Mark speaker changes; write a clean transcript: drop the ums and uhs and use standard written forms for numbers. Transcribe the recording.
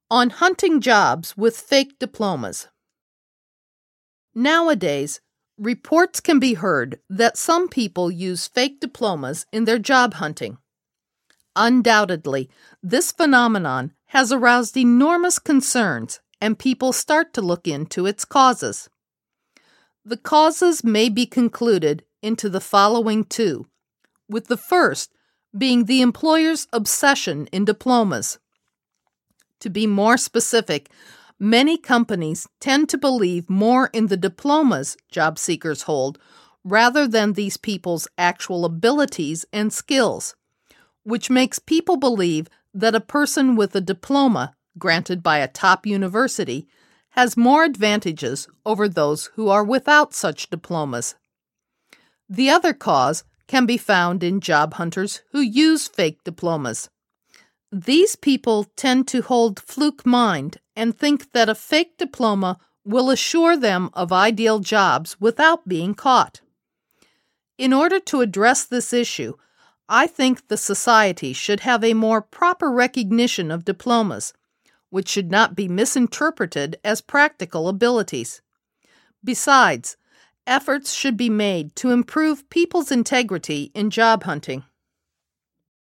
Speaker 1: On hunting jobs with fake diplomas. Nowadays, reports can be heard that some people use fake diplomas in their job hunting. Undoubtedly, this phenomenon has aroused enormous concerns, and people start to look into its causes. The causes may be concluded into the following two, with the first being the employer's obsession in diplomas. To be more specific, many companies tend to believe more in the diplomas job seekers hold rather than these people's actual abilities and skills, which makes people believe that a person with a diploma granted by a top university has more advantages over those who are without such diplomas. The other cause can be found in job hunters who use fake diplomas. These people tend to hold fluke mind and think that a fake diploma will assure them of ideal jobs without being caught. In order to address this issue, I think the society should have a more proper recognition of diplomas, which should not be misinterpreted as practical abilities. Besides, efforts should be made to improve people's integrity in job hunting.